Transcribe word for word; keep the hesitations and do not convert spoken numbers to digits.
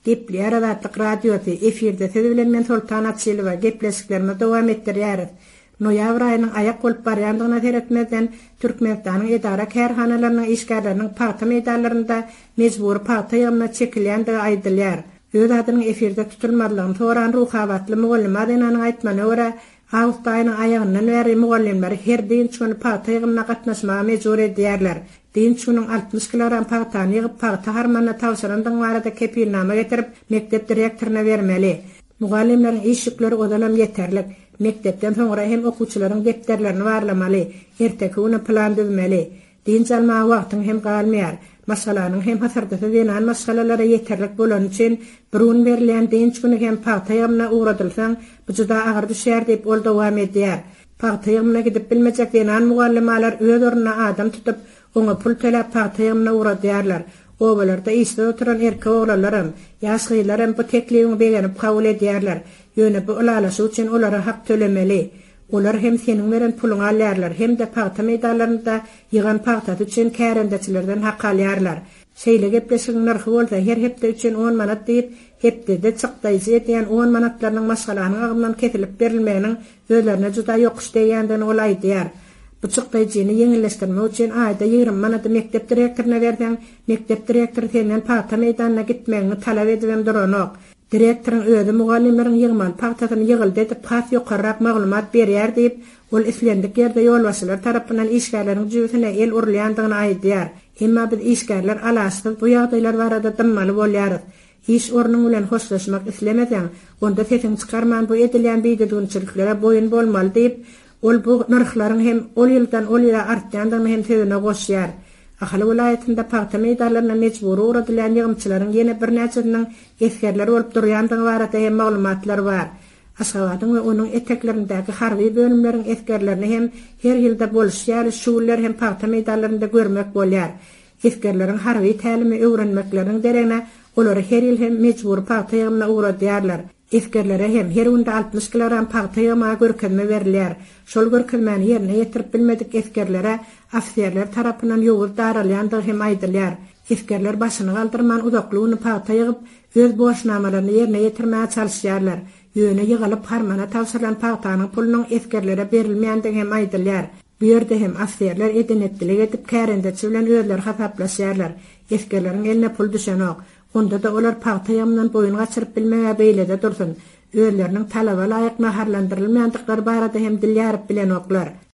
Gepli aradatlyk radioda efirde tedilen men Sultan Atsilova gepleşiklerine dowam etdirýär. Noýabr aýynyň aýak bolup barýandygyna teretmeden Türkmenistanyň edara kärhanalarynyň işgärleriniň paýta meýdanlarynda mejbur paýta ýygymyna çekilýändigi aýdylýar. Öz adynyň efirde tutulmadygyny soran ruhawatly mugallim adynyň aýtmana görä Awst aýynyň aýagyndan bäri mugallimler her diň şonu paýta ýygymyna gatnaşmaga mejbur edýärler. Diň şonuň altmış kilogram paýtany ýygyp paýta harmanyna tawşyrandyň barada kepilnama getirip mektep direktoryna bermeli. Mugallimleriň iş ýükleri odalam ýeterlik. Mektepden soňra hem okuwçylaryň depderlerini barlamaly, erteki güni plan düzmeli. Diň çalmagy wagtyň hem galmaýar. Masalanyň hem hasarda edilen masalalara ýeterlik bolan üçin burun berilýän diň güni hem paýta ýygymyna uğradylsaň, bu juda agyr düşýär diýip ol dowam edýär. Paýta ýygymyna gidip bilmejek diýen mugallimalar öz ornuna adam tutup oňa pul töläp paýta ýygymyna uğradýarlar. Obalarda iste oturan erkek oglanlarym, ýaşgylarym bu teklibiň begenip kabul edýärler. Ýöne bu ulalaşy üçin olara hak tölemeli. Olar hem seniň beren puluňy alýarlar, hem de paýta meýdanlarynda ýygan paýta üçin kärendeçilerden hak alýarlar. Şeýle gepleşigiň narhy bolsa her hepde üçin on manat diýip, hepde de çykdaýsy ýeten on manatlarynyň masalanyň agymdan kesilip berilmeginiň özlerine juda ýokuş diýenden ol aýdýar. Bu çykdaýjyny ýeňilleşdirmek üçin aýda ýygrym manat mektep direktoryna berden, mektep direktory senden paýta meýdanyna gitmegini talap edibem duranok. Direktoryň özü mugallimleriň ýygman paýtasyny ýygyldy edip has ýokarrak maglumat berýär diýip, ol islendik ýerde ýolbaşçylar tarapyndan işgärleriň jüýsine el urulýandygyny aýdýar. Emma biz işgärler alaşsyz bu ýagdaýlar barada dymmaly bolýar. Iş ornuň bilen hoşlaşmak islemeseň, onda sesiň çykarman bu edilýän beýdedýänçiliklere boýun bolmaly diýip, ol bu narhlaryň hem ol ýyldan ol ýyla artýandygyny hem sebine goşýar. Ahali vilayetinde paýta meýdanlaryna mejbur uğradylan ýygymçylaryň ýene bir näçesiniň eskerler bolup durýandygy barada hem maglumatlar bar. Aşgabatyň we onuň eteklerindäki harby bölümleriň eskerlerini hem her ýylda boluşýar, şuwlar hem paýta meýdanlarynda görmek bolýar. Eskerleriň harby tälimi öwrenmekleriniň deregine olary her ýyl hem mejbur paýta ýygymyna uğradýarlar. Eskerlere hem her unda altmış kilogram paýta ýygyma görkezme berilýär. Şol görkezmeni ýerine ýetirip bilmedik eskerlere afserler tarapyndan ýowuz daralýandygy hem aýdylýar. Eskerler başyny galdyrman uzaklygyny paýta ýygyp öz boşnamalaryny ýerine ýetirmäge çalyşýarlar. Ýöne ýygylyp harmana tawşyrylan paýtanyň pulunyň eskerlere berilmeýändigi hem aýdylýar. Bu ýerde hem afserler edenetdilik edip kärendeçi bilen özleri hasaplaşýarlar. Eskerleriň eline pul düşenok. Onda da olar paýta ýygymdan boyun gaçyryp bilmäge beýlede dursun. Özleriniň talaba laýyk naharlandyrylmaýandyklary barada hem dilýärik bilen oklar.